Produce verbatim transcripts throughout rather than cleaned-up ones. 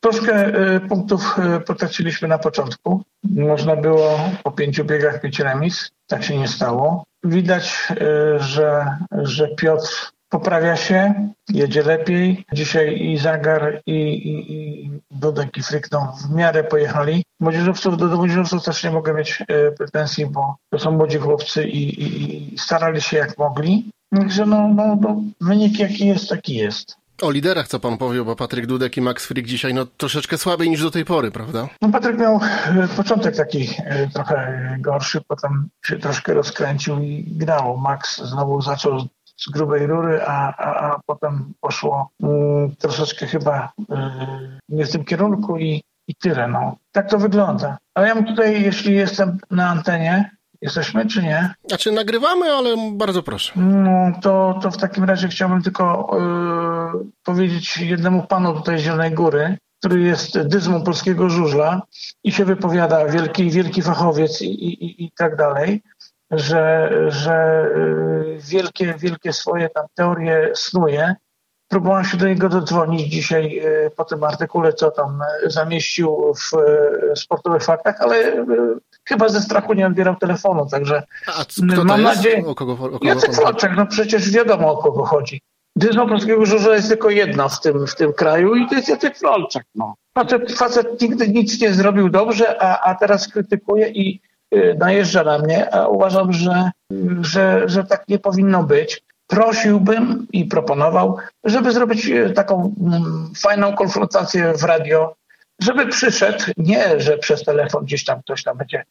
Troszkę punktów potraciliśmy na początku. Można było po pięciu biegach mieć remis. Tak się nie stało. Widać, że, że Piotr poprawia się, jedzie lepiej. Dzisiaj i Zagar, i, i, i Dudek, i Fryk no, w miarę pojechali. Młodzieżowców, do, do młodzieżowców też nie mogę mieć pretensji, bo to są młodzi chłopcy i, i, i starali się jak mogli. Także no, no, no, wynik jaki jest, taki jest. O liderach co pan powie, bo Patryk Dudek i Max Frick dzisiaj no troszeczkę słabiej niż do tej pory, prawda? No Patryk miał początek taki trochę gorszy, potem się troszkę rozkręcił i grał. Max znowu zaczął z grubej rury, a, a, a potem poszło y, troszeczkę chyba y, nie w tym kierunku i, i tyle. No. Tak to wygląda. Ale ja tutaj, jeśli jestem na antenie, jesteśmy czy nie? Znaczy nagrywamy, ale bardzo proszę. No to, to w takim razie chciałbym tylko y, powiedzieć jednemu panu tutaj z Zielonej Góry, który jest dyzmą polskiego żużla i się wypowiada, wielki, wielki fachowiec i, i, i tak dalej, że, że y, wielkie, wielkie swoje tam teorie snuje. Próbowałem się do niego dodzwonić dzisiaj y, po tym artykule, co tam zamieścił w y, Sportowych Faktach, ale y, chyba ze strachu nie odbierał telefonu, także A kto mam to jest? nadzieję... O kogo, o kogo Jacek Florczak, no przecież wiadomo, o kogo chodzi. Dyzma polskiego żużla jest tylko jedna w tym, w tym kraju i to jest Jacek Florczak. No. Facet, facet nigdy nic nie zrobił dobrze, a, a teraz krytykuje i y, najeżdża na mnie, a uważam, że, że, że tak nie powinno być. Prosiłbym i proponował, żeby zrobić taką mm, fajną konfrontację w radio, żeby przyszedł, nie, że przez telefon gdzieś tam ktoś tam będzie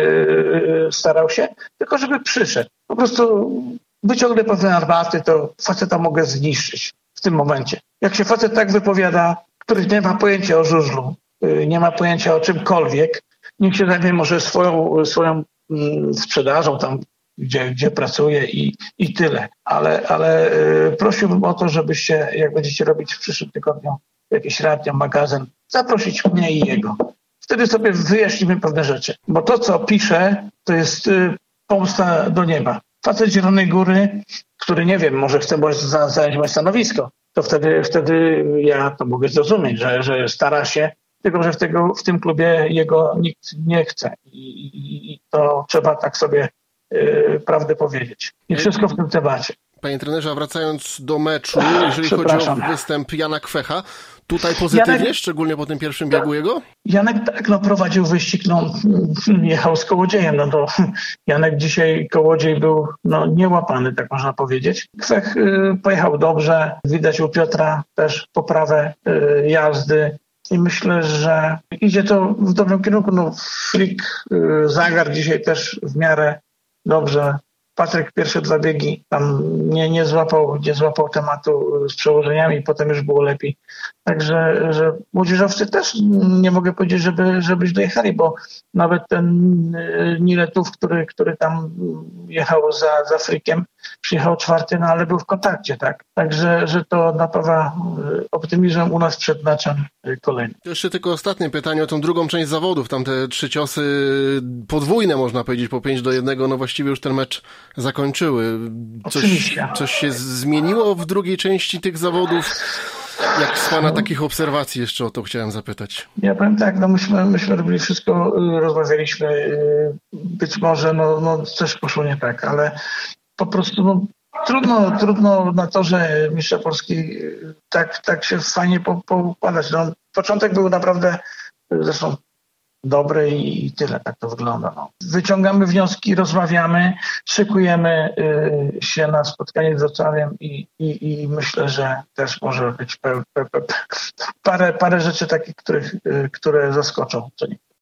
yy, starał się, tylko żeby przyszedł. Po prostu wyciągnę pewne armaty, to faceta mogę zniszczyć w tym momencie. Jak się facet tak wypowiada, który nie ma pojęcia o żużlu, yy, nie ma pojęcia o czymkolwiek, niech się zajmie może swoją, swoją yy, sprzedażą tam, gdzie, gdzie pracuje i, i tyle. Ale, ale yy, prosiłbym o to, żebyście, jak będziecie robić w przyszłym tygodniu jakiś radio, magazyn, zaprosić mnie i jego. Wtedy sobie wyjaśnimy pewne rzeczy. Bo to, co pisze, to jest yy, pomsta do nieba. Facet z Zielonej Góry, który nie wiem, może chce zająć moje stanowisko, to wtedy, wtedy ja to mogę zrozumieć, że, że stara się, tylko że w, tego, w tym klubie jego nikt nie chce. I, i, i to trzeba tak sobie yy, prawdę powiedzieć. I wszystko w tym temacie. Panie trenerze, a wracając do meczu, jeżeli chodzi o występ Jana Kwecha, tutaj pozytywnie, Janek, szczególnie po tym pierwszym biegu jego? Janek tak, no prowadził wyścig, no jechał z Kołodziejem, no to Janek dzisiaj Kołodziej był no niełapany, tak można powiedzieć. Kwech y, pojechał dobrze, widać u Piotra też poprawę y, jazdy i myślę, że idzie to w dobrym kierunku. No Frick, y, Zagar dzisiaj też w miarę dobrze. Patryk pierwsze dwa biegi tam nie, nie, złapał, nie złapał tematu z przełożeniami, potem już było lepiej. Także że młodzieżowcy też nie mogę powiedzieć, żeby, żebyś dojechali, bo nawet ten Niletów, który, który tam jechał za, za Frikiem, przyjechał czwarty, no ale był w kontakcie, tak. Także że to napawa optymizmem u nas przed meczem kolejnym. Jeszcze tylko ostatnie pytanie o tą drugą część zawodów. Tam te trzy ciosy podwójne, można powiedzieć, po pięć do jednego, no właściwie już ten mecz zakończyły. Coś, coś się zmieniło w drugiej części tych zawodów? Jak z pana takich obserwacji jeszcze o to chciałem zapytać. Ja powiem tak, no myśmy, myśmy robili wszystko, rozmawialiśmy, być może no, no coś poszło nie tak, ale po prostu no, trudno, trudno na torze mistrza Polski tak, tak się fajnie poukładać. No, początek był naprawdę zresztą dobry i tyle, tak to wygląda. No. Wyciągamy wnioski, rozmawiamy, szykujemy y, się na spotkanie z Wrocławiem i, i, i myślę, że też może być pe, pe, pe, parę, parę rzeczy takich, których, y, które zaskoczą. Co nie.